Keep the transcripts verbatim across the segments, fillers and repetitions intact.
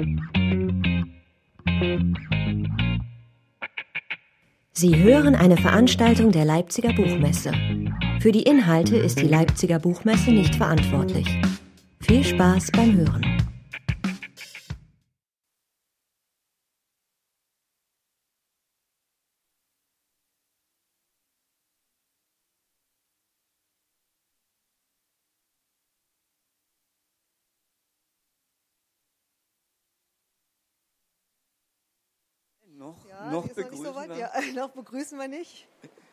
Sie hören eine Veranstaltung der Leipziger Buchmesse. Für die Inhalte ist die Leipziger Buchmesse nicht verantwortlich. Viel Spaß beim Hören. Noch, ja, noch, ist begrüßen noch, nicht so weit. wir. Ja, noch begrüßen wir nicht.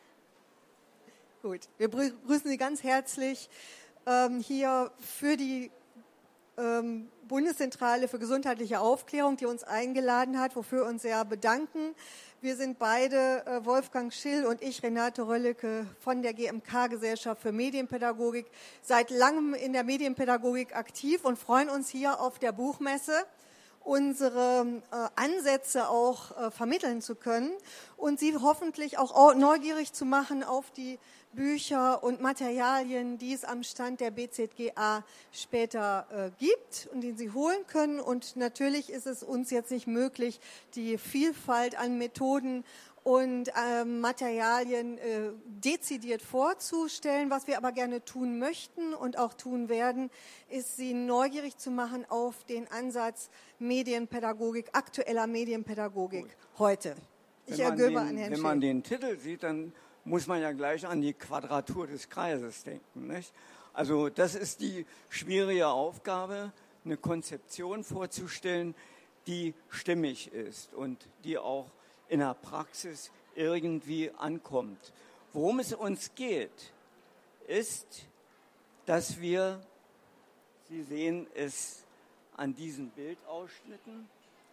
Gut, wir begrüßen Sie ganz herzlich ähm, hier für die ähm, Bundeszentrale für gesundheitliche Aufklärung, die uns eingeladen hat, wofür wir uns sehr bedanken. Wir sind beide, äh, Wolfgang Schill und ich, Renate Röllecke von der G M K-Gesellschaft für Medienpädagogik, seit langem in der Medienpädagogik aktiv und freuen uns hier auf der Buchmesse unsere äh, Ansätze auch äh, vermitteln zu können und Sie hoffentlich auch neugierig zu machen auf die Bücher und Materialien, die es am Stand der B Z G A später äh, gibt und die Sie holen können. Und natürlich ist es uns jetzt nicht möglich, die Vielfalt an Methoden und äh, Materialien äh, dezidiert vorzustellen. Was wir aber gerne tun möchten und auch tun werden, ist, Sie neugierig zu machen auf den Ansatz Medienpädagogik, aktueller Medienpädagogik Gut. heute. Ich ergebe an Herrn Wenn man den Titel sieht, dann muss man ja gleich an die Quadratur des Kreises denken, nicht? Also das ist die schwierige Aufgabe, eine Konzeption vorzustellen, die stimmig ist und die auch in der Praxis irgendwie ankommt. Worum es uns geht, ist, dass wir, Sie sehen es an diesen Bildausschnitten,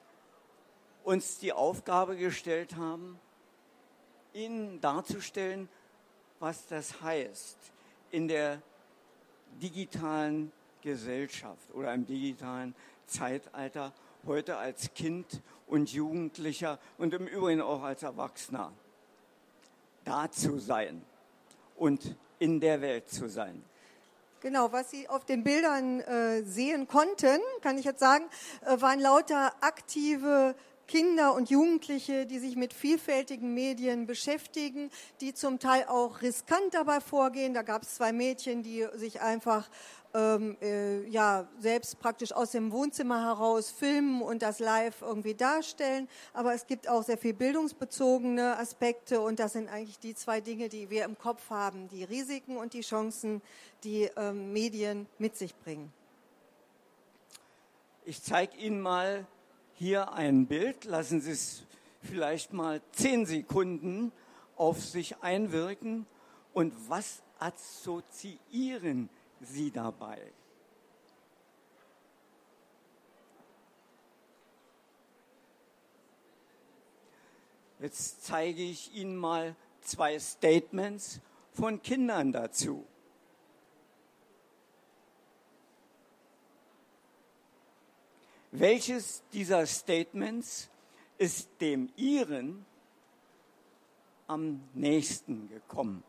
uns die Aufgabe gestellt haben, Ihnen darzustellen, was das heißt in der digitalen Gesellschaft oder im digitalen Zeitalter, heute als Kind und Jugendlicher und im Übrigen auch als Erwachsener da zu sein und in der Welt zu sein. Genau, was Sie auf den Bildern äh, sehen konnten, kann ich jetzt sagen, äh, waren lauter aktive Kinder und Jugendliche, die sich mit vielfältigen Medien beschäftigen, die zum Teil auch riskant dabei vorgehen. Da gab es zwei Mädchen, die sich einfach ähm, äh, ja, selbst praktisch aus dem Wohnzimmer heraus filmen und das live irgendwie darstellen. Aber es gibt auch sehr viel bildungsbezogene Aspekte und das sind eigentlich die zwei Dinge, die wir im Kopf haben, die Risiken und die Chancen, die ähm, Medien mit sich bringen. Ich zeige Ihnen mal hier ein Bild. Lassen Sie es vielleicht mal zehn Sekunden auf sich einwirken. Und was assoziieren Sie dabei? Jetzt zeige ich Ihnen mal zwei Statements von Kindern dazu. Welches dieser Statements ist dem Ihren am nächsten gekommen?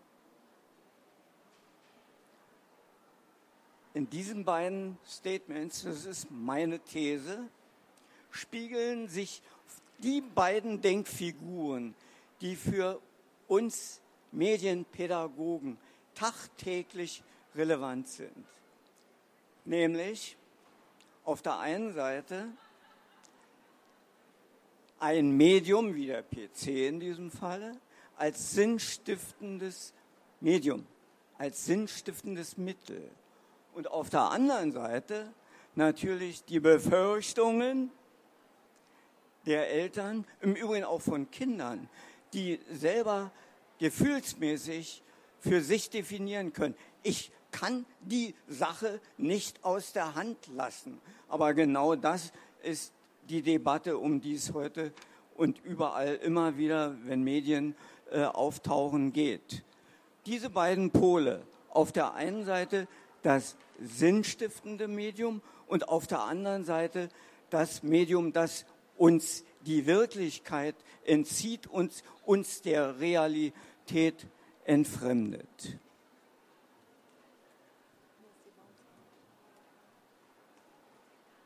In diesen beiden Statements, das ist meine These, spiegeln sich die beiden Denkfiguren, die für uns Medienpädagogen tagtäglich relevant sind. Nämlich auf der einen Seite ein Medium, wie der P C in diesem Falle, als sinnstiftendes Medium, als sinnstiftendes Mittel. Und auf der anderen Seite natürlich die Befürchtungen der Eltern, im Übrigen auch von Kindern, die selber gefühlsmäßig für sich definieren können. Ich kann die Sache nicht aus der Hand lassen. Aber genau das ist die Debatte, um die es heute und überall immer wieder, wenn Medien äh, auftauchen, geht. Diese beiden Pole, auf der einen Seite das sinnstiftende Medium und auf der anderen Seite das Medium, das uns die Wirklichkeit entzieht und uns der Realität entfremdet.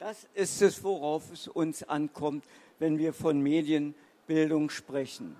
Das ist es, worauf es uns ankommt, wenn wir von Medienbildung sprechen.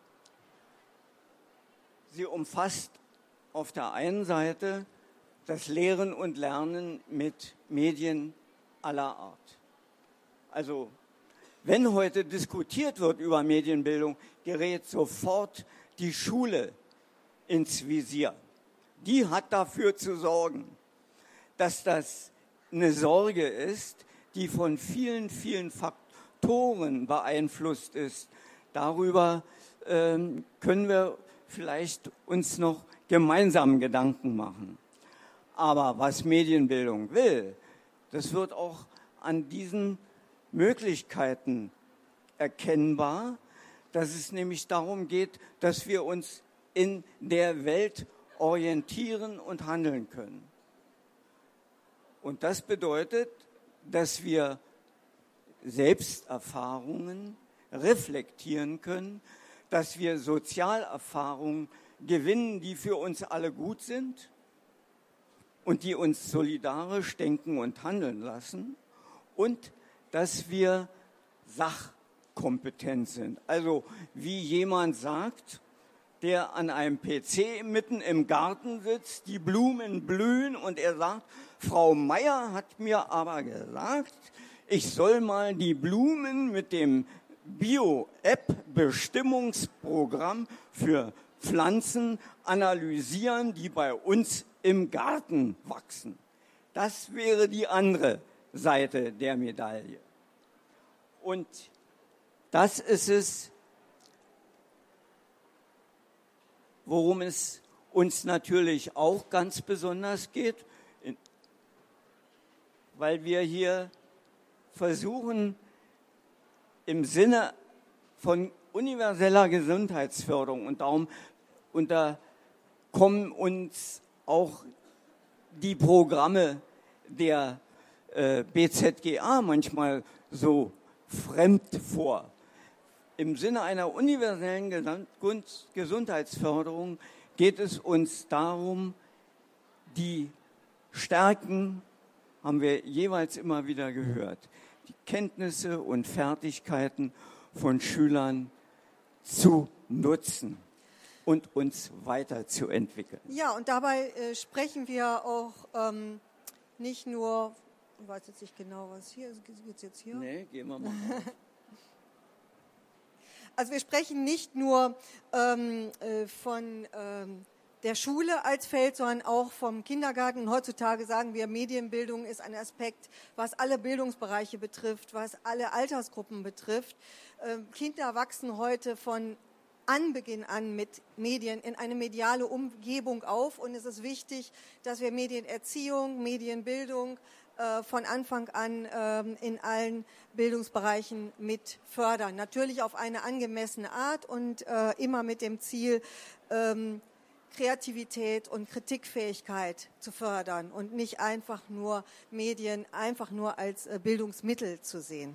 Sie umfasst auf der einen Seite das Lehren und Lernen mit Medien aller Art. Also, wenn heute diskutiert wird über Medienbildung, gerät sofort die Schule ins Visier. Die hat dafür zu sorgen, dass das eine Sorge ist, die von vielen, vielen Faktoren beeinflusst ist. Darüber ähm, können wir vielleicht uns noch gemeinsam Gedanken machen. Aber was Medienbildung will, das wird auch an diesen Möglichkeiten erkennbar, dass es nämlich darum geht, dass wir uns in der Welt orientieren und handeln können. Und das bedeutet, dass wir Selbsterfahrungen reflektieren können, dass wir Sozialerfahrungen gewinnen, die für uns alle gut sind und die uns solidarisch denken und handeln lassen, und dass wir sachkompetent sind. Also wie jemand sagt, der an einem P C mitten im Garten sitzt, die Blumen blühen und er sagt, Frau Meier hat mir aber gesagt, ich soll mal die Blumen mit dem Bio-App-Bestimmungsprogramm für Pflanzen analysieren, die bei uns im Garten wachsen. Das wäre die andere Seite der Medaille. Und das ist es, worum es uns natürlich auch ganz besonders geht, weil wir hier versuchen, im Sinne von universeller Gesundheitsförderung, und darum unterkommen uns auch die Programme der äh, B Z G A manchmal so fremd vor. Im Sinne einer universellen Gesundheitsförderung geht es uns darum, die Stärken, haben wir jeweils immer wieder gehört, die Kenntnisse und Fertigkeiten von Schülern zu nutzen und uns weiterzuentwickeln. Ja, und dabei äh, sprechen wir auch ähm, nicht nur, ich weiß jetzt nicht genau, was hier ist, geht's jetzt hier? Nee, gehen wir mal. Also wir sprechen nicht nur ähm, äh, von ähm, der Schule als Feld, sondern auch vom Kindergarten. Und heutzutage sagen wir, Medienbildung ist ein Aspekt, was alle Bildungsbereiche betrifft, was alle Altersgruppen betrifft. Ähm, Kinder wachsen heute von Anbeginn an mit Medien in eine mediale Umgebung auf. Und es ist wichtig, dass wir Medienerziehung, Medienbildung äh, von Anfang an ähm, in allen Bildungsbereichen mit fördern. Natürlich auf eine angemessene Art und äh, immer mit dem Ziel, ähm, Kreativität und Kritikfähigkeit zu fördern und nicht einfach nur Medien einfach nur als äh, Bildungsmittel zu sehen.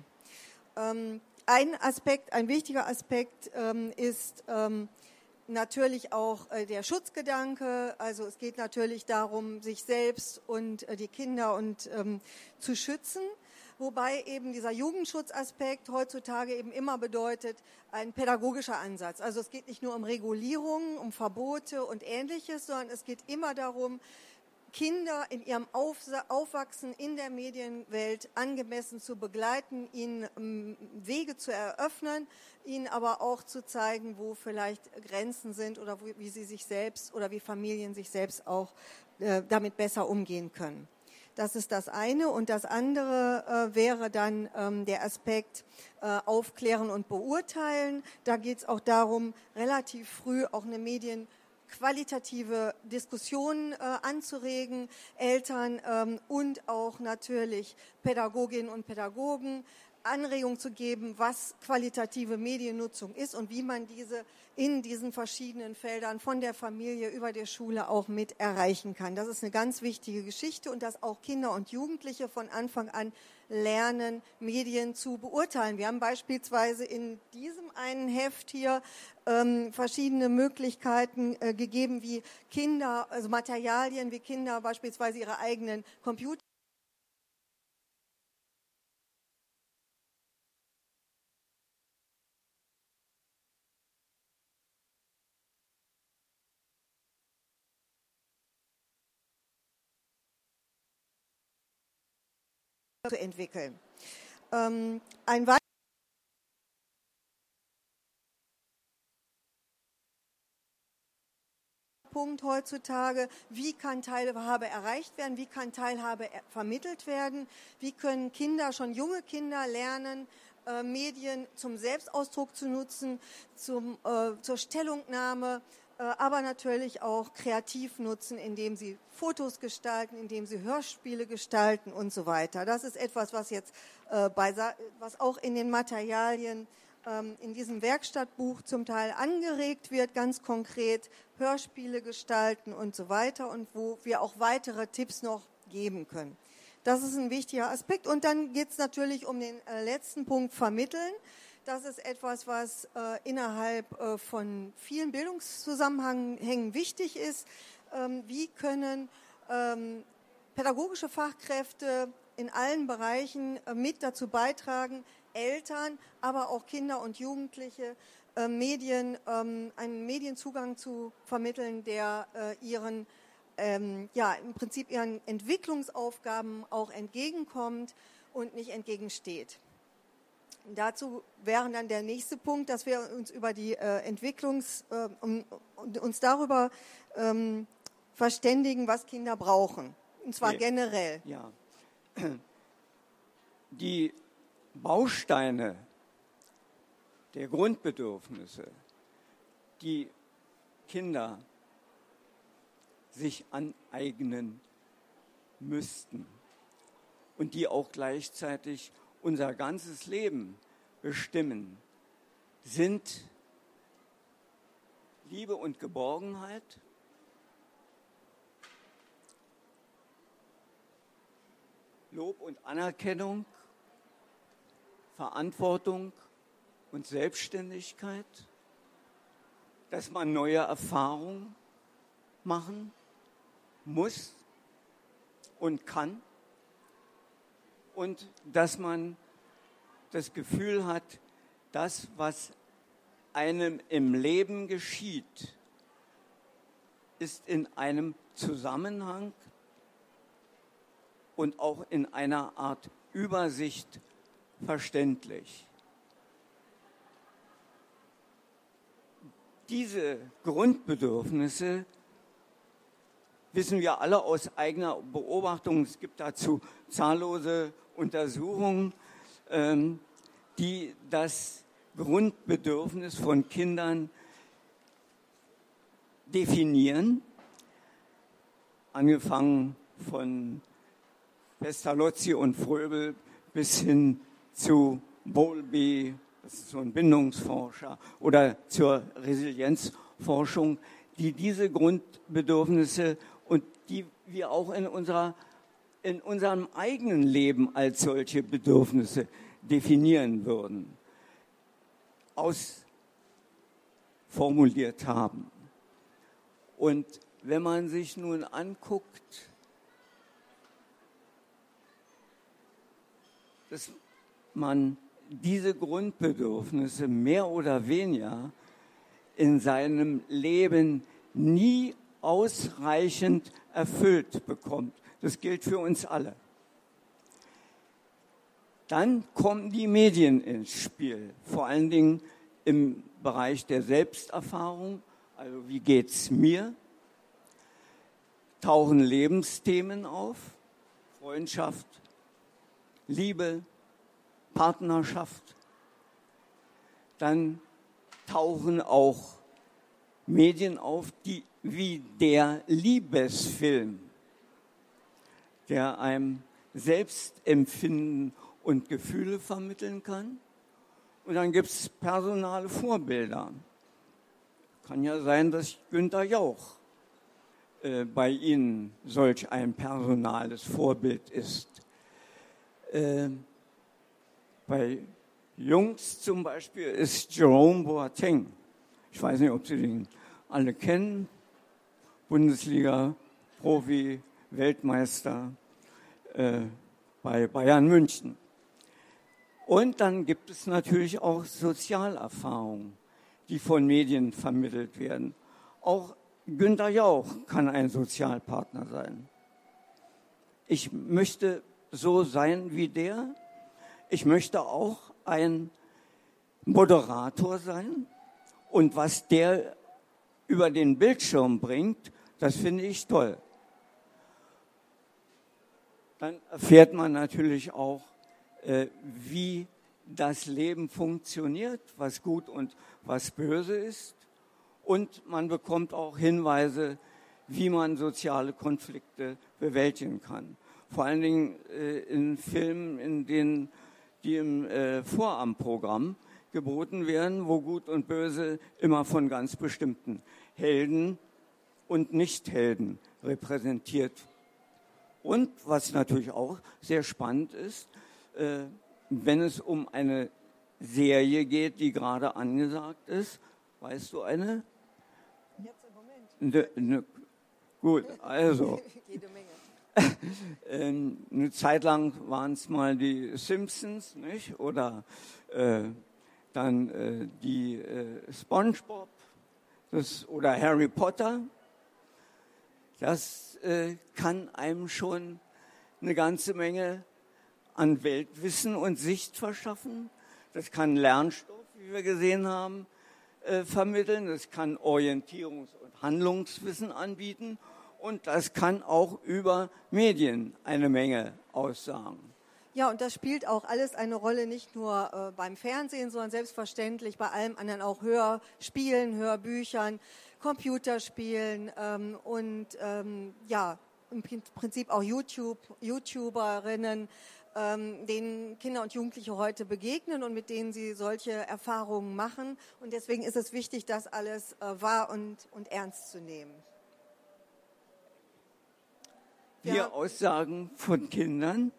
Ähm, ein Aspekt, ein wichtiger Aspekt ähm, ist ähm, natürlich auch äh, der Schutzgedanke. Also es geht natürlich darum, sich selbst und äh, die Kinder und ähm, zu schützen. Wobei eben dieser Jugendschutzaspekt heutzutage eben immer bedeutet, ein pädagogischer Ansatz. Also es geht nicht nur um Regulierungen, um Verbote und Ähnliches, sondern es geht immer darum, Kinder in ihrem Aufwachsen in der Medienwelt angemessen zu begleiten, ihnen ähm, Wege zu eröffnen, ihnen aber auch zu zeigen, wo vielleicht Grenzen sind oder wo, wie sie sich selbst oder wie Familien sich selbst auch äh, damit besser umgehen können. Das ist das eine. Und das andere äh, wäre dann ähm, der Aspekt äh, Aufklären und Beurteilen. Da geht es auch darum, relativ früh auch eine medienqualitative Diskussion äh, anzuregen, Eltern ähm, und auch natürlich Pädagoginnen und Pädagogen Anregung zu geben, was qualitative Mediennutzung ist und wie man diese in diesen verschiedenen Feldern von der Familie über der Schule auch mit erreichen kann. Das ist eine ganz wichtige Geschichte und dass auch Kinder und Jugendliche von Anfang an lernen, Medien zu beurteilen. Wir haben beispielsweise in diesem einen Heft hier ähm, verschiedene Möglichkeiten äh, gegeben, wie Kinder, also Materialien, wie Kinder beispielsweise ihre eigenen Computer zu entwickeln. Ähm, ein weiterer Punkt heutzutage, wie kann Teilhabe erreicht werden, wie kann Teilhabe vermittelt werden, wie können Kinder, schon junge Kinder lernen, äh, Medien zum Selbstausdruck zu nutzen, zum, äh, zur Stellungnahme, äh, aber natürlich auch kreativ nutzen, indem sie Fotos gestalten, indem sie Hörspiele gestalten und so weiter. Das ist etwas, was jetzt äh, bei, was auch in den Materialien in diesem Werkstattbuch zum Teil angeregt wird, ganz konkret Hörspiele gestalten und so weiter und wo wir auch weitere Tipps noch geben können. Das ist ein wichtiger Aspekt. Und dann geht es natürlich um den äh, letzten Punkt, vermitteln. Das ist etwas, was äh, innerhalb äh, von vielen Bildungszusammenhängen wichtig ist. Ähm, wie können ähm, pädagogische Fachkräfte in allen Bereichen äh, mit dazu beitragen, Eltern, aber auch Kinder und Jugendliche äh, Medien, ähm, einen Medienzugang zu vermitteln, der äh, ihren, ähm, ja, im Prinzip ihren Entwicklungsaufgaben auch entgegenkommt und nicht entgegensteht. Dazu wäre dann der nächste Punkt, dass wir uns über die äh, Entwicklungs, äh, um, uns darüber ähm, verständigen, was Kinder brauchen, und zwar ja. generell. Ja. Die Bausteine der Grundbedürfnisse, die Kinder sich aneignen müssten und die auch gleichzeitig unser ganzes Leben bestimmen, sind Liebe und Geborgenheit, Lob und Anerkennung, Verantwortung und Selbstständigkeit, dass man neue Erfahrungen machen muss und kann und dass man das Gefühl hat, das, was einem im Leben geschieht, ist in einem Zusammenhang und auch in einer Art Übersicht verständlich. Diese Grundbedürfnisse wissen wir alle aus eigener Beobachtung. Es gibt dazu zahllose Untersuchungen, ähm, die das Grundbedürfnis von Kindern definieren, angefangen von Pestalozzi und Fröbel bis hin zu Bowlby, das ist so ein Bindungsforscher, oder zur Resilienzforschung, die diese Grundbedürfnisse und die wir auch in, unserer, in unserem eigenen Leben als solche Bedürfnisse definieren würden, ausformuliert haben. Und wenn man sich nun anguckt, dass man diese Grundbedürfnisse mehr oder weniger in seinem Leben nie ausreichend erfüllt bekommt. Das gilt für uns alle. Dann kommen die Medien ins Spiel, vor allen Dingen im Bereich der Selbsterfahrung, also wie geht's mir, tauchen Lebensthemen auf, Freundschaft, Liebe, Partnerschaft. Dann tauchen auch Medien auf, die wie der Liebesfilm, der einem Selbstempfinden und Gefühle vermitteln kann. Und dann gibt es personale Vorbilder. Kann ja sein, dass Günther Jauch äh, bei Ihnen solch ein personales Vorbild ist. Äh, bei Jungs zum Beispiel ist Jerome Boateng. Ich weiß nicht, ob Sie den alle kennen. Bundesliga, Profi, Weltmeister äh, bei Bayern München. Und dann gibt es natürlich auch Sozialerfahrungen, die von Medien vermittelt werden. Auch Günther Jauch kann ein Sozialpartner sein. Ich möchte so sein wie der. Ich möchte auch ein Moderator sein. Und was der über den Bildschirm bringt, das finde ich toll. Dann erfährt man natürlich auch, äh, wie das Leben funktioniert, was gut und was böse ist. Und man bekommt auch Hinweise, wie man soziale Konflikte bewältigen kann. Vor allen Dingen äh, in Filmen, in denen die im äh, Vorabendprogramm geboten werden, wo Gut und Böse immer von ganz bestimmten Helden und Nichthelden repräsentiert. Und was natürlich auch sehr spannend ist, äh, wenn es um eine Serie geht, die gerade angesagt ist, weißt du eine? Jetzt im Moment. Ne, ne, gut, also. Jede Menge. ähm, eine Zeit lang waren es mal die Simpsons, nicht? Oder äh, dann äh, die äh, SpongeBob das, oder Harry Potter. Das äh, kann einem schon eine ganze Menge an Weltwissen und Sicht verschaffen. Das kann Lernstoff, wie wir gesehen haben, äh, vermitteln. Das kann Orientierungs- und Handlungswissen anbieten. Und das kann auch über Medien eine Menge aussagen. Ja, und das spielt auch alles eine Rolle, nicht nur äh, beim Fernsehen, sondern selbstverständlich bei allem anderen auch Hörspielen, Hörbüchern, Computerspielen ähm, und ähm, ja, im Prinzip auch YouTube, YouTuberinnen, ähm, denen Kinder und Jugendliche heute begegnen und mit denen sie solche Erfahrungen machen. Und deswegen ist es wichtig, das alles äh, wahr und, und ernst zu nehmen. Wir Ja. Aussagen von Kindern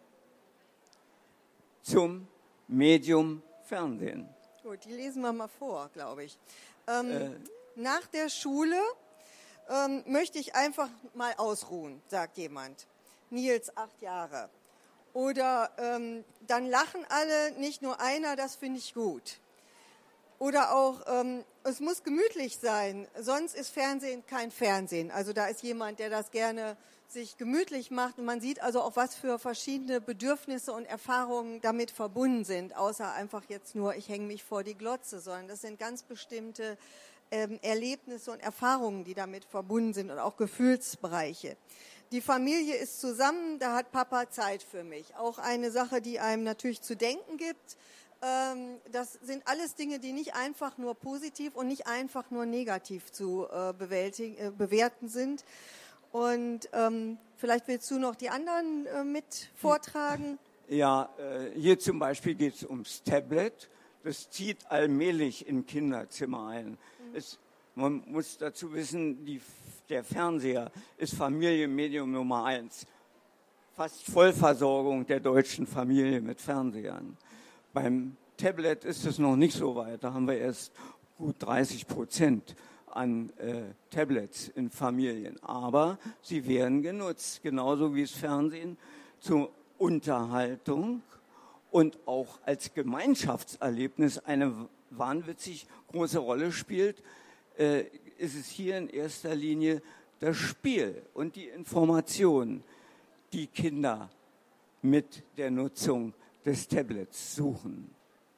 zum Medium Fernsehen. Gut, die lesen wir mal vor, glaube ich. Ähm, Äh. Nach der Schule ähm, möchte ich einfach mal ausruhen, sagt jemand. Nils, acht Jahre. Oder ähm, dann lachen alle, nicht nur einer, das finde ich gut. Oder auch, ähm, es muss gemütlich sein, sonst ist Fernsehen kein Fernsehen. Also da ist jemand, der das gerne sich gemütlich macht und man sieht also auch, was für verschiedene Bedürfnisse und Erfahrungen damit verbunden sind, außer einfach jetzt nur, ich hänge mich vor die Glotze, sondern das sind ganz bestimmte ähm, Erlebnisse und Erfahrungen, die damit verbunden sind und auch Gefühlsbereiche. Die Familie ist zusammen, da hat Papa Zeit für mich. Auch eine Sache, die einem natürlich zu denken gibt. Ähm, das sind alles Dinge, die nicht einfach nur positiv und nicht einfach nur negativ zu äh, bewältigen, äh, bewerten sind. Und ähm, vielleicht willst du noch die anderen äh, mit vortragen? Ja, äh, hier zum Beispiel geht es ums Tablet. Das zieht allmählich in Kinderzimmer ein. Mhm. Es, man muss dazu wissen, die, der Fernseher ist Familienmedium Nummer eins. Fast Vollversorgung der deutschen Familie mit Fernsehern. Beim Tablet ist es noch nicht so weit. Da haben wir erst gut dreißig Prozent an äh, Tablets in Familien. Aber sie werden genutzt, genauso wie das Fernsehen zur Unterhaltung und auch als Gemeinschaftserlebnis eine wahnwitzig große Rolle spielt, äh, ist es hier in erster Linie das Spiel und die Information, die Kinder mit der Nutzung des Tablets suchen.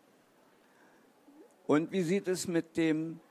Und wie sieht es mit dem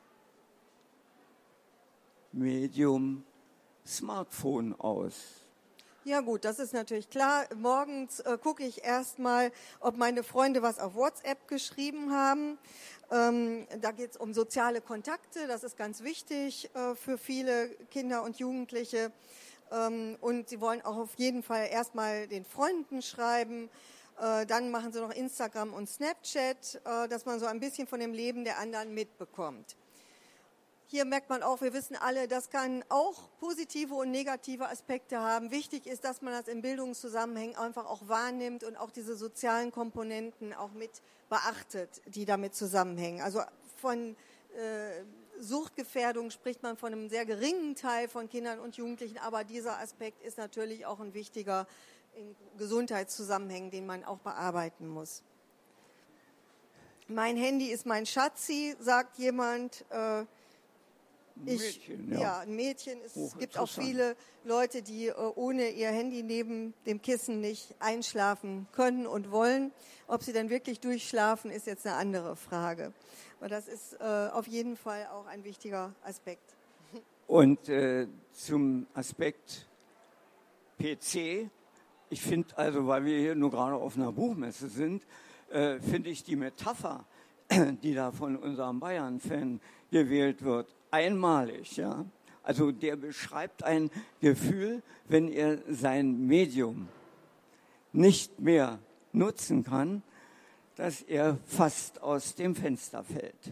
Medium Smartphone aus? Ja gut, das ist natürlich klar. Morgens äh, gucke ich erstmal, ob meine Freunde was auf WhatsApp geschrieben haben. Ähm, da geht es um soziale Kontakte, das ist ganz wichtig äh, für viele Kinder und Jugendliche. Ähm, und sie wollen auch auf jeden Fall erstmal den Freunden schreiben. Äh, dann machen sie noch Instagram und Snapchat, äh, dass man so ein bisschen von dem Leben der anderen mitbekommt. Hier merkt man auch, wir wissen alle, das kann auch positive und negative Aspekte haben. Wichtig ist, dass man das in Bildungszusammenhängen einfach auch wahrnimmt und auch diese sozialen Komponenten auch mit beachtet, die damit zusammenhängen. Also von äh, Suchtgefährdung spricht man von einem sehr geringen Teil von Kindern und Jugendlichen, aber dieser Aspekt ist natürlich auch ein wichtiger in Gesundheitszusammenhängen, den man auch bearbeiten muss. Mein Handy ist mein Schatzi, sagt jemand. Äh, Ich, Mädchen, ja. ja, ein Mädchen. Es gibt auch viele Leute, die äh, ohne ihr Handy neben dem Kissen nicht einschlafen können und wollen. Ob sie dann wirklich durchschlafen, ist jetzt eine andere Frage. Aber das ist äh, auf jeden Fall auch ein wichtiger Aspekt. Und äh, zum Aspekt P C, ich finde also, weil wir hier nur gerade auf einer Buchmesse sind, äh, finde ich die Metapher, die da von unserem Bayern-Fan gewählt wird, einmalig. Ja? Also der beschreibt ein Gefühl, wenn er sein Medium nicht mehr nutzen kann, dass er fast aus dem Fenster fällt.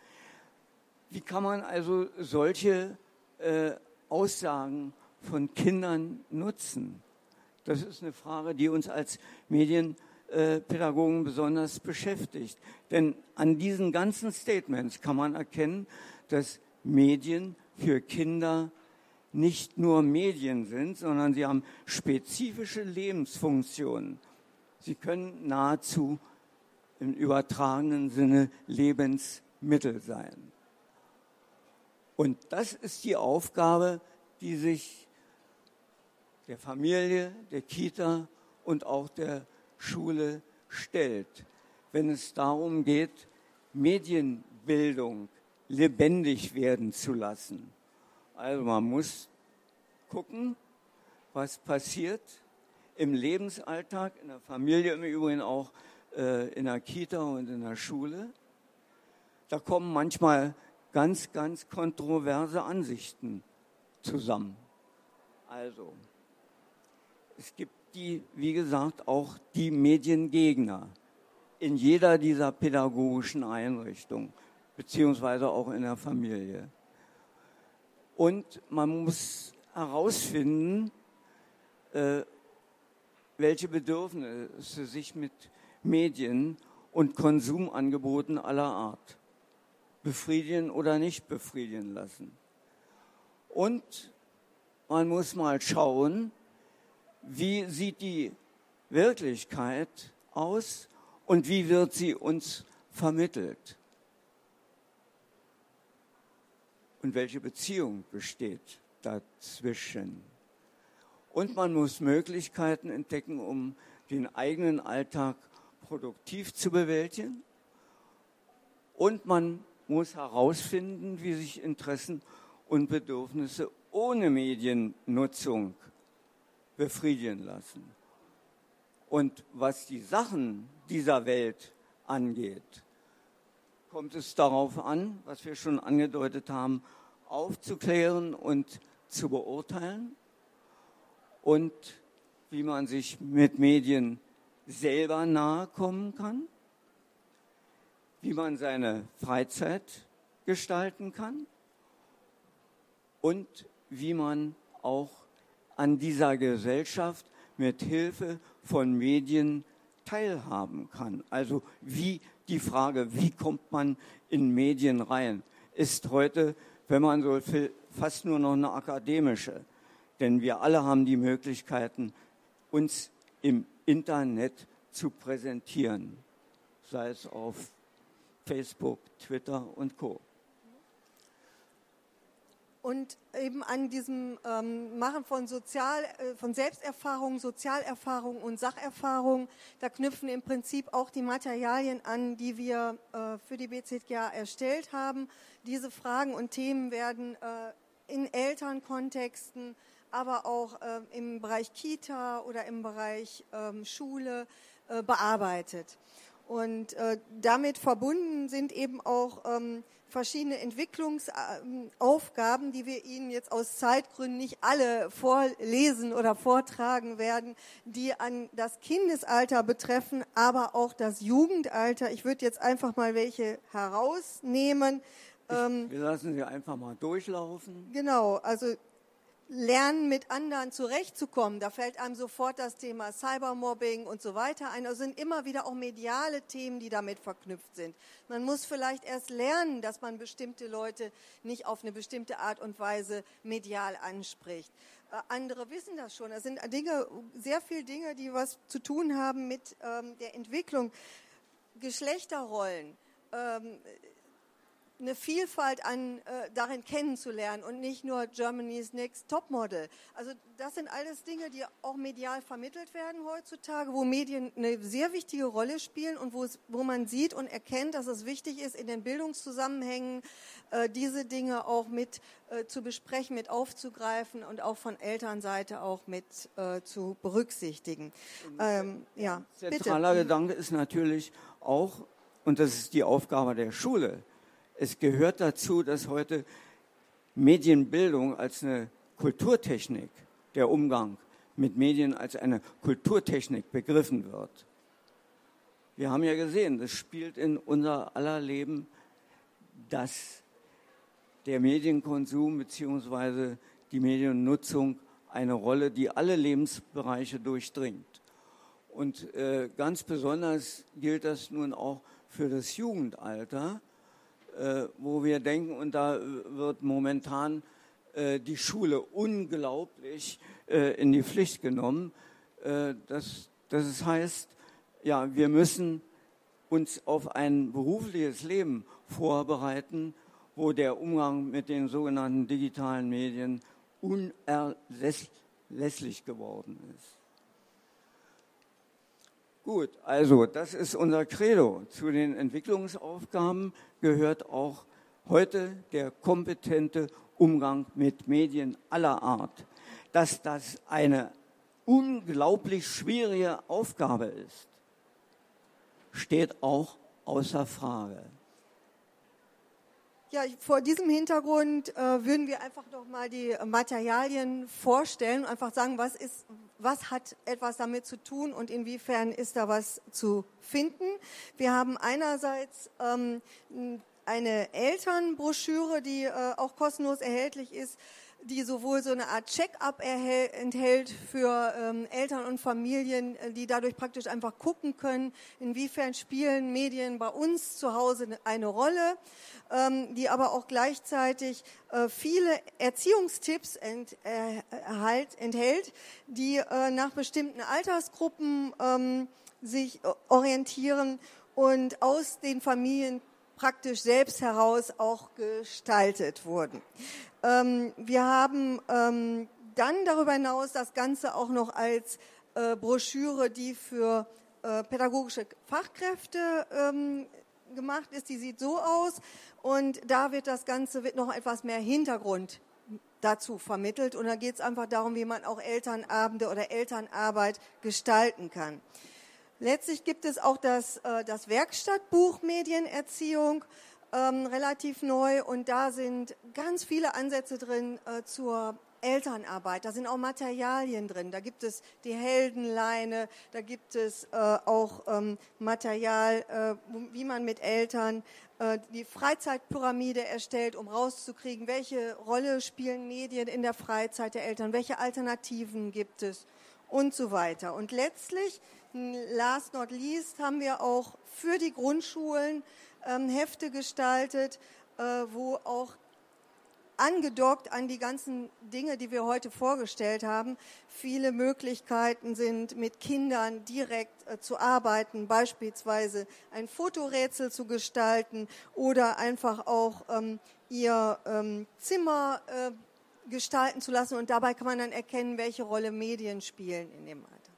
Wie kann man also solche äh, Aussagen von Kindern nutzen? Das ist eine Frage, die uns als Medienpädagogen besonders beschäftigt. Denn an diesen ganzen Statements kann man erkennen, dass Medien für Kinder nicht nur Medien sind, sondern sie haben spezifische Lebensfunktionen. Sie können nahezu im übertragenen Sinne Lebensmittel sein. Und das ist die Aufgabe, die sich der Familie, der Kita und auch der Schule stellt, wenn es darum geht, Medienbildung lebendig werden zu lassen. Also man muss gucken, was passiert im Lebensalltag, in der Familie, im Übrigen auch äh, in der Kita und in der Schule. Da kommen manchmal ganz, ganz kontroverse Ansichten zusammen. Also, es gibt die, wie gesagt, auch die Mediengegner in jeder dieser pädagogischen Einrichtungen, beziehungsweise auch in der Familie. Und man muss herausfinden, äh, welche Bedürfnisse sich mit Medien und Konsumangeboten aller Art befriedigen oder nicht befriedigen lassen. Und man muss mal schauen, wie sieht die Wirklichkeit aus und wie wird sie uns vermittelt? Und welche Beziehung besteht dazwischen? Und man muss Möglichkeiten entdecken, um den eigenen Alltag produktiv zu bewältigen. Und man muss herausfinden, wie sich Interessen und Bedürfnisse ohne Mediennutzung befriedigen lassen. Und was die Sachen dieser Welt angeht, kommt es darauf an, was wir schon angedeutet haben, aufzuklären und zu beurteilen und wie man sich mit Medien selber nahe kommen kann, wie man seine Freizeit gestalten kann und wie man auch an dieser Gesellschaft mit Hilfe von Medien teilhaben kann. Also wie die Frage, wie kommt man in Medien rein, ist heute, wenn man so will, fast nur noch eine akademische. Denn wir alle haben die Möglichkeiten, uns im Internet zu präsentieren, sei es auf Facebook, Twitter und Co. Und eben an diesem ähm, Machen von, Sozial, äh, von Selbsterfahrung, Sozialerfahrung und Sacherfahrung, da knüpfen im Prinzip auch die Materialien an, die wir äh, für die B Z G A erstellt haben. Diese Fragen und Themen werden äh, in Elternkontexten, aber auch äh, im Bereich Kita oder im Bereich ähm, Schule äh, bearbeitet. Und äh, damit verbunden sind eben auch ähm, verschiedene Entwicklungsaufgaben, die wir Ihnen jetzt aus Zeitgründen nicht alle vorlesen oder vortragen werden, die an das Kindesalter betreffen, aber auch das Jugendalter. Ich würde jetzt einfach mal welche herausnehmen. Ich, wir lassen sie einfach mal durchlaufen. Genau, also Lernen mit anderen zurechtzukommen, da fällt einem sofort das Thema Cybermobbing und so weiter ein. Also sind immer wieder auch mediale Themen, die damit verknüpft sind. Man muss vielleicht erst lernen, dass man bestimmte Leute nicht auf eine bestimmte Art und Weise medial anspricht. Äh, andere wissen das schon. Das sind Dinge, sehr viele Dinge, die was zu tun haben mit ähm, der Entwicklung. Geschlechterrollen, ähm, eine Vielfalt an, äh, darin kennenzulernen und nicht nur Germany's Next Topmodel. Also das sind alles Dinge, die auch medial vermittelt werden heutzutage, wo Medien eine sehr wichtige Rolle spielen und wo, es, wo man sieht und erkennt, dass es wichtig ist, in den Bildungszusammenhängen äh, diese Dinge auch mit äh, zu besprechen, mit aufzugreifen und auch von Elternseite auch mit äh, zu berücksichtigen. Ähm, ja, zentraler bitte. Gedanke ist natürlich auch, und das ist die Aufgabe der Schule, es gehört dazu, dass heute Medienbildung als eine Kulturtechnik, der Umgang mit Medien als eine Kulturtechnik begriffen wird. Wir haben ja gesehen, das spielt in unser aller Leben, dass der Medienkonsum bzw. die Mediennutzung eine Rolle, die alle Lebensbereiche durchdringt. Und äh, ganz besonders gilt das nun auch für das Jugendalter, äh, wo wir denken, und da wird momentan äh, die Schule unglaublich äh, in die Pflicht genommen, äh, dass, dass es heißt, ja, wir müssen uns auf ein berufliches Leben vorbereiten, wo der Umgang mit den sogenannten digitalen Medien unerlässlich geworden ist. Gut, also das ist unser Credo. Zu den Entwicklungsaufgaben gehört auch heute der kompetente Umgang mit Medien aller Art. Dass das eine unglaublich schwierige Aufgabe ist, steht auch außer Frage. Ja, vor diesem Hintergrund äh, würden wir einfach noch mal die Materialien vorstellen und einfach sagen, was ist, was hat etwas damit zu tun und inwiefern ist da was zu finden. Wir haben einerseits ähm, eine Elternbroschüre, die äh, auch kostenlos erhältlich ist, die sowohl so eine Art Check-up enthält für ähm, Eltern und Familien, die dadurch praktisch einfach gucken können, inwiefern spielen Medien bei uns zu Hause eine Rolle, ähm, die aber auch gleichzeitig äh, viele Erziehungstipps ent, äh, halt, enthält, die äh, nach bestimmten Altersgruppen ähm, sich orientieren und aus den Familien praktisch selbst heraus auch gestaltet wurden. Ähm, wir haben ähm, dann darüber hinaus das Ganze auch noch als äh, Broschüre, die für äh, pädagogische Fachkräfte ähm, gemacht ist. Die sieht so aus und da wird das Ganze wird noch etwas mehr Hintergrund dazu vermittelt und da geht es einfach darum, wie man auch Elternabende oder Elternarbeit gestalten kann. Letztlich gibt es auch das, äh, das Werkstattbuch Medienerziehung, ähm, relativ neu und da sind ganz viele Ansätze drin äh, zur Elternarbeit. Da sind auch Materialien drin. Da gibt es die Heldenleine, da gibt es äh, auch ähm, Material, äh, wie man mit Eltern äh, die Freizeitpyramide erstellt, um rauszukriegen, welche Rolle spielen Medien in der Freizeit der Eltern, welche Alternativen gibt es und so weiter. Und letztlich, last not least, haben wir auch für die Grundschulen ähm, Hefte gestaltet, äh, wo auch angedockt an die ganzen Dinge, die wir heute vorgestellt haben, viele Möglichkeiten sind, mit Kindern direkt äh, zu arbeiten, beispielsweise ein Fotorätsel zu gestalten oder einfach auch ähm, ihr ähm, Zimmer äh, gestalten zu lassen und dabei kann man dann erkennen, welche Rolle Medien spielen in dem Alter.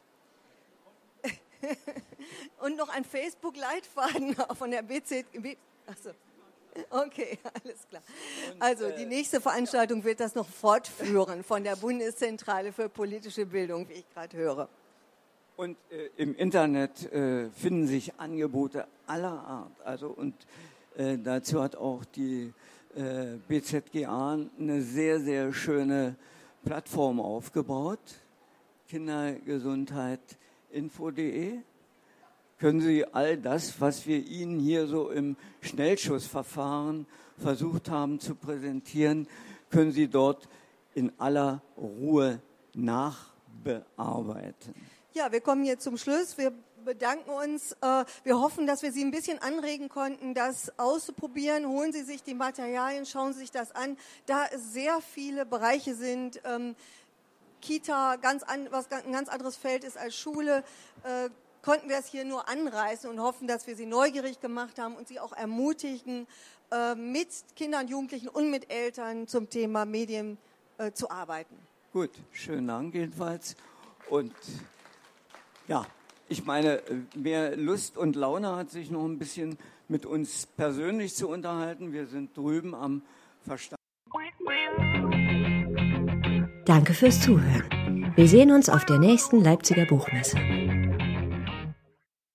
Und noch ein Facebook-Leitfaden von der B Z G. Achso. Okay, alles klar. Also die nächste Veranstaltung wird das noch fortführen von der Bundeszentrale für politische Bildung, wie ich gerade höre. Und äh, im Internet äh, finden sich Angebote aller Art. Also und äh, dazu hat auch die äh, B Z G A eine sehr, sehr schöne Plattform aufgebaut. Kindergesundheit info punkt de. Können Sie all das, was wir Ihnen hier so im Schnellschussverfahren versucht haben zu präsentieren, können Sie dort in aller Ruhe nachbearbeiten. Ja, wir kommen jetzt zum Schluss. Wir bedanken uns. Wir hoffen, dass wir Sie ein bisschen anregen konnten, das auszuprobieren. Holen Sie sich die Materialien, schauen Sie sich das an. Da es sehr viele Bereiche sind, Kita, ganz an, was ein ganz anderes Feld ist als Schule, konnten wir es hier nur anreißen und hoffen, dass wir Sie neugierig gemacht haben und Sie auch ermutigen, äh, mit Kindern, Jugendlichen und mit Eltern zum Thema Medien äh, zu arbeiten. Gut, schönen Dank jedenfalls. Und ja, ich meine, wer Lust und Laune hat, sich noch ein bisschen mit uns persönlich zu unterhalten, wir sind drüben am Verstand. Danke fürs Zuhören. Wir sehen uns auf der nächsten Leipziger Buchmesse.